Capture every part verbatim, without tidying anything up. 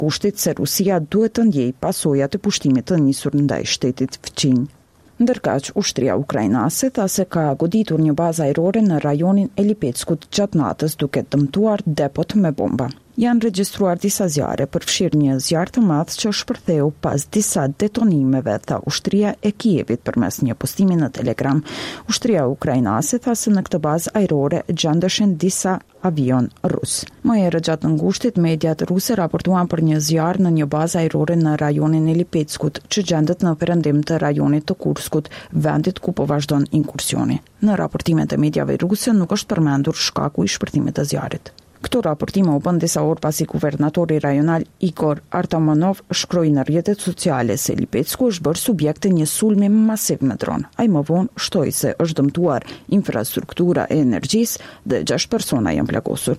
pushtit se Rusia duhet të ndjejë pasojat e pushtimit të nisur ndaj shtetit fëmijë. Ndërkaq, ushtria ukrainase tha se ka goditur një bazë ajrore në rajonin e Lipetskut gjatë natës duke dëmtuar depot me bomba. Janë regjistruar disa zjarre, përfshirë një zjarr të madh që shpërtheu pas disa detonimeve, tha ushtria e Kievit përmes një postimi në Telegram. Ushtria ukrainase tha se në këtë bazë ajrore gjendeshin disa avion rus. Më herët gjatë ngushtit, mediat ruse raportuan për një zjarr në një bazë ajrore në rajonin e Lipetskut, që gjendet në perëndim të rajonit të Kurskut, vendit ku po vazhdon inkursioni. Në raportimet e mediave ruse nuk është përmendur shkaku i shpërthimit të zjarrit. Këto raportime u bën disa orë pasi guvernatori rajonal Igor Artamonov shkroi në rrjetet sociale se Lipetsku është bërë subjekt të një sulmi masiv me dron. Ai më vonë shtoi se është dëmtuar infrastruktura e energjisë dhe gjashtë persona janë plagosur.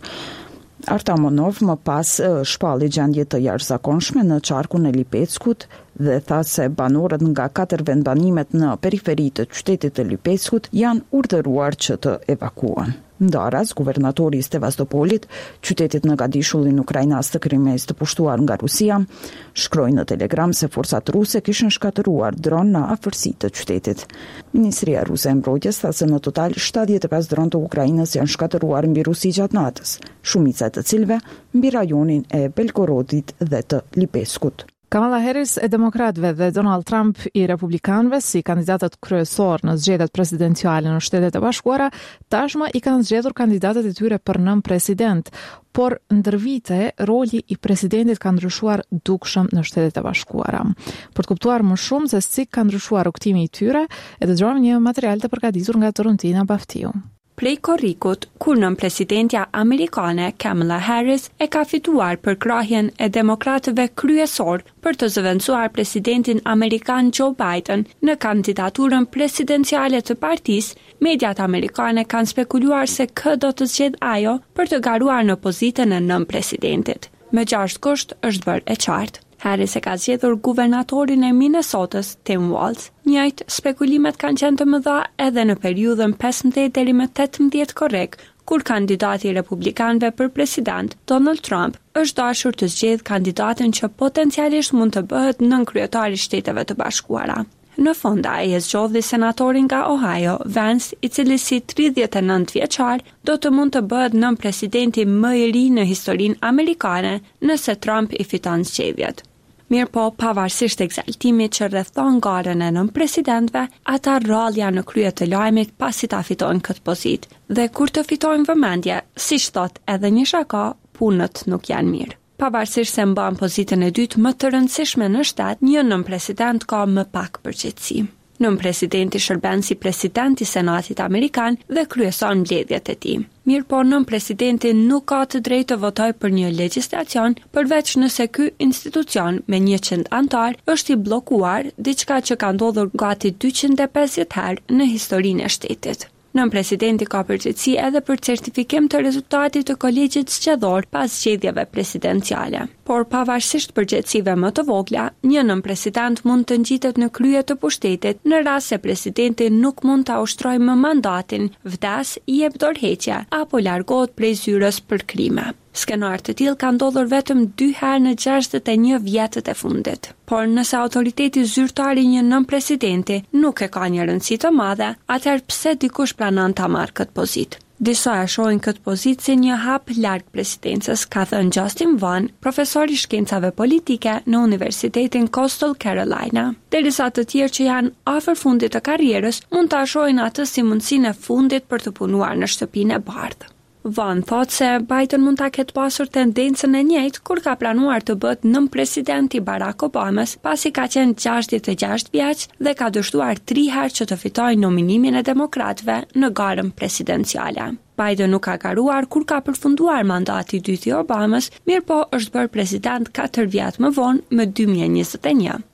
Artamonov më pas shpalli gjendje të jashtëzakonshme në qarkun e Lipetskut dhe tha se banorët nga katër vendbanimet në periferi të qytetit të Lipetskut janë urdhëruar që të evakuohen. Ndaras, guvernatori i Sevastopolit, qytetit në gadishullin ukrainas të Krimes të pushtuar nga Rusia, shkroi në Telegram se forcat ruse kishin shkatëruar dron në afërsi të qytetit. Ministria ruse e mbrojtjes tha se në total shtatëdhjetë e pesë dron të Ukrainës janë shkatëruar mbi Rusi gjatë natës, shumica e të cilëve mbi rajonin e Belgorodit dhe të Lipetskut. Kamala Harris e demokratëve dhe Donald Trump i republikanëve si kandidatët kryesor në zgjedhjet presidenciale në Shtetet e Bashkuara, tashmë i kanë zgjedhur kandidatët e tyre për nën president, por ndër vite roli i presidentit ka ndryshuar dukshëm në Shtetet e Bashkuara. Për të kuptuar më shumë se si ka ndryshuar rrugtimi i tyre, e dëgjojmë një material të përgatitur nga Torontina Baftiu. Prej korrikut, kur nën presidentja amerikane Kamala Harris e ka fituar përkrahjen e demokratëve kryesor për të zëvendësuar presidentin amerikan Joe Biden në kandidaturën presidenciale të partisë, mediat amerikane kanë spekuluar se kë do të zgjedh ajo për të garuar në pozitën e nën presidentit. Me gjashtë kusht është bërë e qartë. Harris e ka zgjedhur guvernatorin e Minnesotës, Tim Walz. Njëjtë spekulimet kanë qenë të mëdha edhe në periudhën pesëmbëdhjetë deri më tetëmbëdhjetë korrik, kur kandidati i republikanëve për president, Donald Trump, është dashur të zgjedhë kandidatin që potencialisht mund të bëhet nënkryetari i Shteteve të Bashkuara. Në fund ai e zgjodhi senatorin nga Ohio, Vance, i cili si tridhjetë e nëntë vjeçar do të mund të bëhet nën presidenti më i ri në historinë amerikane nëse Trump i fiton zgjedhjet. Mirë po, pavarësisht ekzaltimit që rrethon garën e nën presidentëve, ata rrallja në krye të lajmit pasi ta fitojnë këtë pozitë. Dhe kur të fitojnë vëmendje, siç thot edhe një shaka, punët nuk janë mirë. Pavarësisht se mban pozitën e dytë më të rëndësishme në shtat, një nën president ka më pak përgjegjësi. Nën presidenti shërben si president i Senatit Amerikan dhe kryeson mbledhjet e tij. Mirë po, nën presidenti nuk ka të drejtë të votojë për një legjislacion përveç nëse ky institucion me njëqind antar është i bllokuar, diçka që ka ndodhur gati dyqind e pesëdhjetë herë në historinë e shtetit. Nën presidenti ka përgjegjësi edhe për certifikim të rezultatit të kolegjit zgjedhor pas zgjedhjeve presidenciale. Por pavarësisht përgjegjësive më të vogla, një nën president mund të ngjitet në krye të pushtetit në rast se presidenti nuk mund ta ushtrojë më mandatin, vdes, i jep dorëheqje apo largohet prej zyrës për krime. Skenar të tillë ka ndodhur vetëm dy herë në gjashtëdhjetë e një vjetët e fundit. Por nëse autoriteti zyrtar i një nën presidenti nuk e ka një rëndësi të madhe, atëherë pse dikush planon ta marrë këtë pozitë? Disa e shohin këtë pozitë si një hap larg presidencës, ka thënë Justin Vaughn, profesor i shkencave politike në Universitetin Coastal Carolina. Derisa të tjerë që janë afër fundit të karrierës mund ta shohin atë si mundësinë e fundit për të punuar në shtëpinë e bardhë. Van thot se Biden mund ta ketë pasur tendencën e njëjtë kur ka planuar të bëhet nën presidenti Barack Obamas, pasi ka qenë gjashtëdhjetë e gjashtë vjeç dhe ka dështuar tri herë që të fitojë nominimin e demokratëve në garën presidenciale. Biden nuk ka garuar kur ka përfunduar mandati i dytë i Obamas, mirë po është bërë president katër vjet më vonë, më dy mijë e njëzet e një.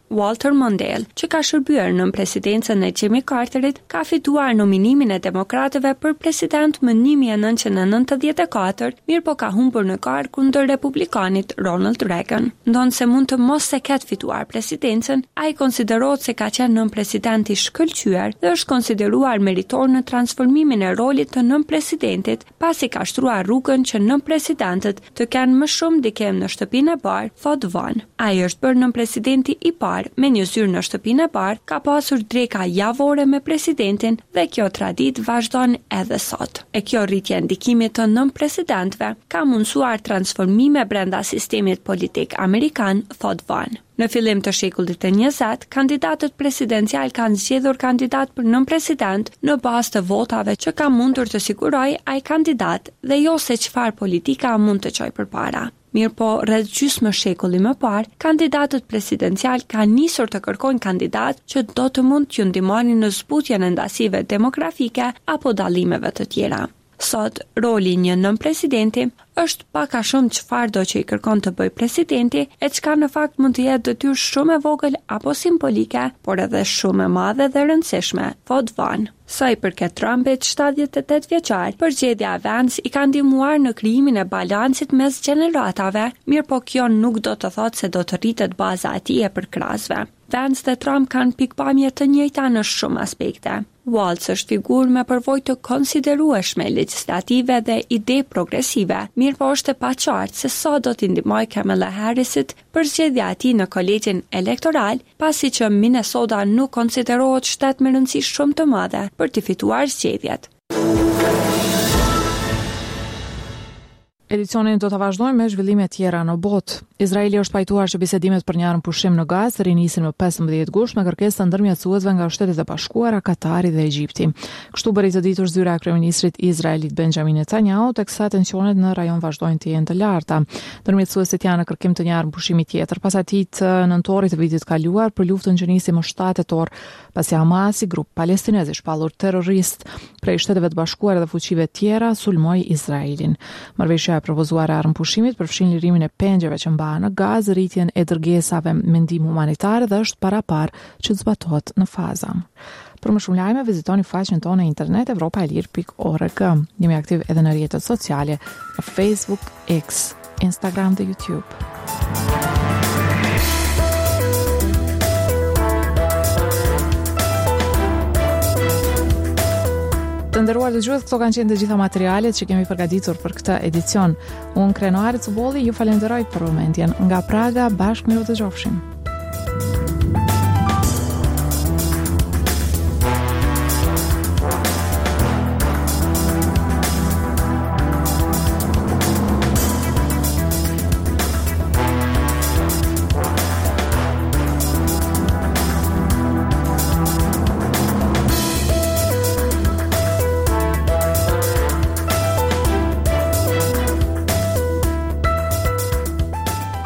Walter Mondale, që ka shërbyer në presidencën e Jimmy Carterit, ka fituar nominimin e demokratëve për president më një mijë e nëntëqind e nëntëdhjetë e katër, mirë po ka humbur në karg kundër republikanit Ronald Reagan. Ndonse mund të mos se ketë fituar presidencën, ai konsiderohet se ka qenë nën president i shkëlqyer dhe është konsideruar meritor në transformimin e rolit të nën presidentit, pasi ka shtruar rrugën që nën presidentët të kenë më shumë dikem në shtëpinë e parë, thot Van. Ai është bërë nën presidenti i parë me një zyrë në shtëpinë e parë, ka pasur dreka javore me presidentin dhe kjo traditë vazhdon edhe sot. E kjo rritje ndikimit të nën presidentëve ka mundsuar transformime brenda sistemit politik amerikan, thot Van. Në fillim të shekullit të njëzet, kandidatët presidencial kanë zgjedhur kandidat për nën president në bazë të votave që ka mundur të sigurojë ai kandidat dhe jo se çfarë politika mund të çojë përpara. Mirë po, rreth gjysmë shekulli më parë, kandidatët presidencial kanë nisur të kërkojnë kandidat që do të mund t'ju ndihmonin në zbutjen e ndasive demografike apo dallimeve të tjera. Sot, roli një nën presidenti është pak a shumë çfarë do që i kërkon të bëj presidenti, e çka në fakt mund të jetë detyrë shumë e vogël apo simbolike, por edhe shumë e madhe dhe rëndësishme, thot Van. Sa i përket Trumpit, shtatëdhjetë e tetë vjeçar, përgjedhja e Vance i ka ndihmuar në krijimin e balancit mes gjeneratave, mirë po kjo nuk do të thotë se do të rritet baza e tij e përkrahasve. Vance dhe Trump kanë pikpamje të njëjta në shumë aspekte. Waltz është figurë me përvojë të konsiderueshme legislative dhe ide progresive, mirë po është e paqartë se sa do t'i ndihmojë Kamala Harrisit për zgjedhja e tij në kolegjin elektoral, pasi që Minnesota nuk konsiderohet shtet me rëndësi shumë të madhe për të fituar zgjedhjet. Edicionin do të vazhdojmë me zhvillime tjera në botë. Izraeli është pajtuar që bisedimet për një pushim në Gazë rinisin më pesëmbëdhjetë gusht me kërkesë të ndërmjetësuesve nga Shtetet e Bashkuara, Katari dhe Egjipti. Kështu bëri të ditur zyra e kryeministrit Izraelit Benjamin Netanyahu, teksa tensionet në rajon vazhdojnë të jenë të larta. Ndërmjetësuesit janë në kërkim të një pushimi tjetër pas atij të nëntorit të vitit kaluar për luftën që nisi më shtatë tetor, pasi Hamasi, grup palestinez i shpallur terrorist prej Shteteve të Bashkuara dhe fuqive tjera, sulmoi Izraelin. Marrëveshja e propozuar e armëpushimit përfshin lirimin e pengjeve që mbahen në Gazë, rritjen e dërgesave me ndihmë humanitare dhe është parapar që të zbatohet në faza. Për më shumë lajme, vizitoni faqen tonë në internet evropa e lirë pikë org. Jemi aktiv edhe në rrjetet sociale, në Facebook, X, Instagram dhe YouTube. Të nderuar dëgjues, këto kanë qenë të gjitha materialet që kemi përgatitur për këtë edicion. Unë Krenoari Cubolli ju falenderoj për vëmendjen. Nga Praga, bashkë miru të gjofshim.